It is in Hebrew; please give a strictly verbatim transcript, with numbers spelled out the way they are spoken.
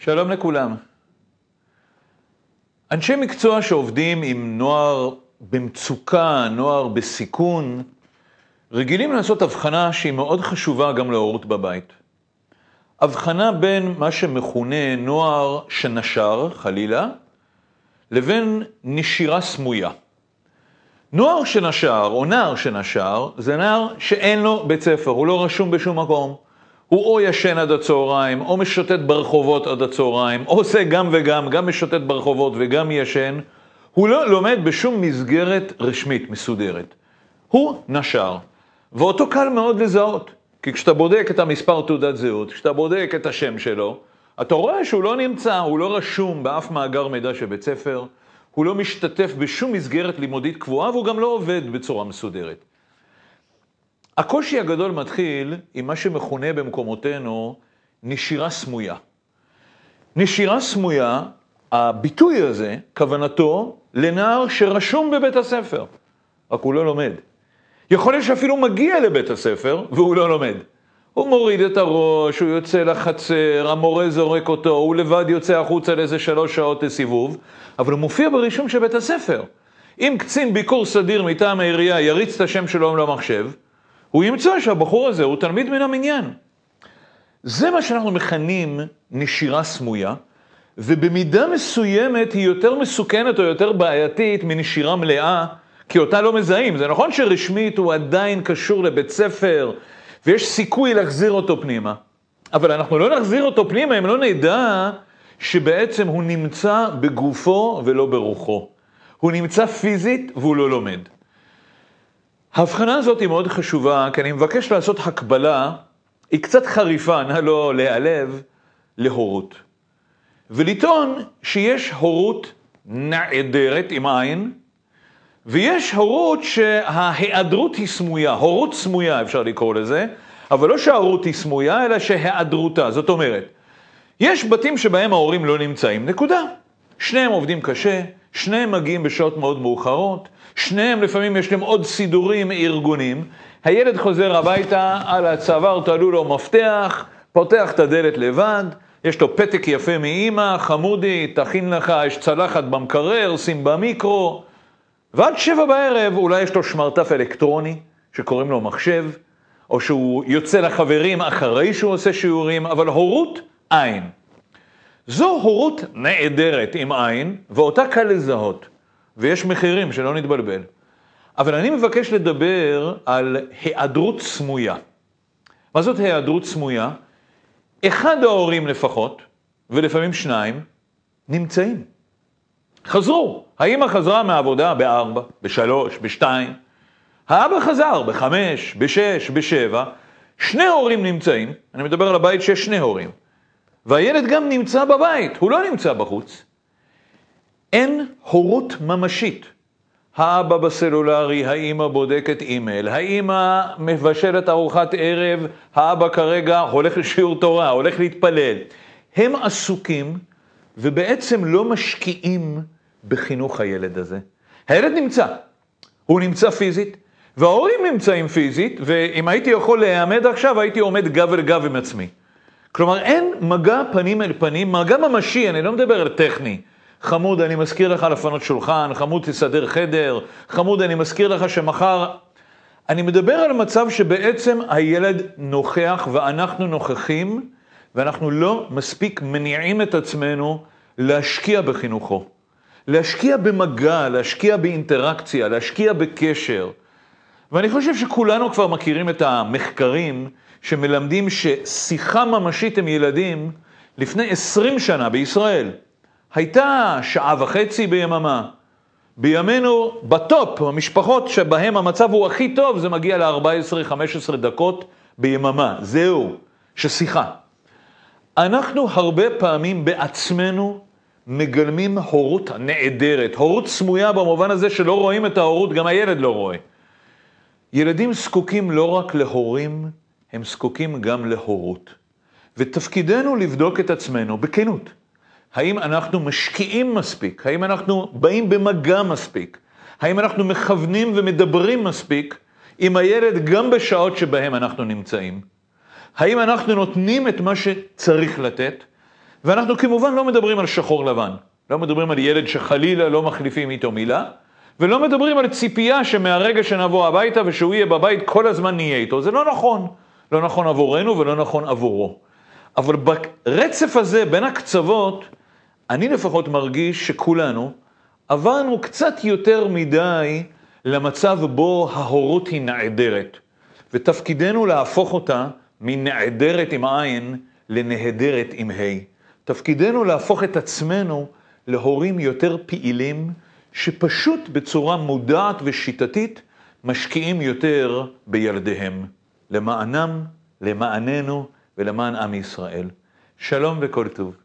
שלום לכולם. אנשי מקצוע שעובדים עם נוער במצוקה, נוער בסיכון, רגילים לעשות הבחנה שהיא מאוד חשובה גם להורות בבית. הבחנה בין מה שמכונה נוער שנשר, חלילה, לבין נשירה סמויה. נוער שנשר או נער שנשר זה נער שאין לו בית ספר, הוא לא רשום בשום מקום. הוא או ישן עד הצהריים, או משוטט ברחובות עד הצהריים, או עושה גם וגם, גם משוטט ברחובות וגם ישן. הוא לא לומד בשום מסגרת רשמית מסודרת. הוא נשר. ואותו קל מאוד לזהות. כי כשאתה בודק את המספר תעודת זהות, כשאתה בודק את השם שלו, אתה רואה שהוא לא נמצא, הוא לא רשום באף מאגר מידע של בית ספר, הוא לא משתתף בשום מסגרת לימודית קבועה, והוא גם לא עובד בצורה מסודרת. הקושי הגדול מתחיל עם מה שמכונה במקומותינו נשירה סמויה. נשירה סמויה, הביטוי הזה, כוונתו לנער שרשום בבית הספר, רק הוא לא לומד. יכול להיות שאפילו מגיע לבית הספר והוא לא לומד. הוא מוריד את הראש, הוא יוצא לחצר, המורה זורק אותו, הוא לבד יוצא החוצה לאיזה שלוש שעות לסיבוב, אבל הוא מופיע ברישום של בית הספר. אם קצין ביקור סדיר מטעם העירייה יריץ את השם שלו למחשב, הוא ימצא שהבחור הזה הוא תלמיד מן המניין. זה מה שאנחנו מכנים נשירה סמויה, ובמידה מסוימת היא יותר מסוכנת או יותר בעייתית מנשירה מלאה, כי אותה לא מזהים. זה נכון שרשמית הוא עדיין קשור לבית ספר, ויש סיכוי להחזיר אותו פנימה. אבל אנחנו לא נחזיר אותו פנימה אם לא נדע שבעצם הוא נמצא בגופו ולא ברוחו. הוא נמצא פיזית והוא לא לומד. ההבחנה הזאת היא מאוד חשובה, כי אני מבקש לעשות הקבלה, היא קצת חריפה, נא לא להיעלב, להורות. ולטעון שיש הורות נעדרת עם עין, ויש הורות שההיעדרות היא סמויה, הורות סמויה אפשר לקרוא לזה, אבל לא שההורות היא סמויה, אלא שההיעדרותה. זאת אומרת, יש בתים שבהם ההורים לא נמצאים, נקודה. שניהם עובדים קשה, שניהם מגיעים בשעות מאוד מאוחרות, שניהם לפעמים יש להם עוד סידורים ארגונים, הילד חוזר הביתה, על הצוואר תעלו לו מפתח, פותח את הדלת לבד, יש לו פתק יפה מאמא, חמודי, תכין לך, יש צלחת במקרר, שים במיקרו, ועד שבע בערב אולי יש לו שמרטף אלקטרוני שקוראים לו מחשב, או שהוא יוצא לחברים אחרי שהוא עושה שיעורים, אבל הורות אין. זו הורות נעדרת עם עין, ואותה קל לזהות. ויש מחירים שלא נתבלבל. אבל אני מבקש לדבר על היעדרות סמויה. מה זאת היעדרות סמויה? אחד ההורים לפחות, ולפעמים שניים, נמצאים. חזרו. האמא חזרה מהעבודה בארבע, בשלוש, בשתיים. האבא חזר בחמש, בשש, בשבע. שני הורים נמצאים. אני מדבר על הבית שיש שני הורים. והילד גם נמצא בבית, הוא לא נמצא בחוץ. אין הורות ממשית. האבא בסלולרי, האמא בודקת אימייל, האמא מבשלת ארוחת ערב, האבא כרגע הולך לשיעור תורה, הולך להתפלל. הם עסוקים ובעצם לא משקיעים בחינוך הילד הזה. הילד נמצא, הוא נמצא פיזית, וההורים נמצאים פיזית, ואם הייתי יכול להעמד עכשיו, הייתי עומד גב אל גב עם עצמי. כלומר, אין מגע פנים אל פנים, מגע ממשי, אני לא מדבר על טכני. חמוד, אני מזכיר לך לפנות שולחן, חמוד תסדר חדר, חמוד, אני מזכיר לך שמחר... אני מדבר על מצב שבעצם הילד נוכח ואנחנו נוכחים, ואנחנו לא מספיק מניעים את עצמנו להשקיע בחינוכו. להשקיע במגע, להשקיע באינטראקציה, להשקיע בקשר. ואני חושב שכולנו כבר מכירים את המחקרים שמלמדים ששיחה ממשית עם ילדים לפני עשרים שנה בישראל הייתה שעה וחצי ביממה. בימינו בטופ, המשפחות שבהם המצב הוא הכי טוב, זה מגיע ל-ארבע עשרה חמש עשרה דקות ביממה. זהו, ששיחה. אנחנו הרבה פעמים בעצמנו מגלמים הורות נעדרת, הורות סמויה במובן הזה שלא רואים את ההורות, גם הילד לא רואה. ילדים זקוקים לא רק להורים, הם זקוקים גם להורות. ותפקידנו לבדוק את עצמנו בכנות. האם אנחנו משקיעים מספיק? האם אנחנו באים במגע מספיק? האם אנחנו מכוונים ומדברים מספיק עם הילד גם בשעות שבהם אנחנו נמצאים? האם אנחנו נותנים את מה שצריך לתת? ואנחנו כמובן לא מדברים על שחור לבן, לא מדברים על ילד שחלילה לא מחליפים איתו מילה, ולא מדברים על ציפייה שמהרגע שנבוא הביתה ושהוא יהיה בבית כל הזמן נהיה איתו. זה לא נכון, לא נכון עבורנו ולא נכון עבורו. אבל ברצף הזה בין הקצוות, אני לפחות מרגיש שכולנו עברנו קצת יותר מדי למצב בו ההורות היא נעדרת, ותפקידנו להפוך אותה מנעדרת עם עין לנהדרת עם ה'. תפקידנו להפוך את עצמנו להורים יותר פעילים, שפשוט בצורה מודעת ושיטתית משקיעים יותר בילדיהם, למענם, למעננו ולמען עם ישראל. שלום וכל טוב.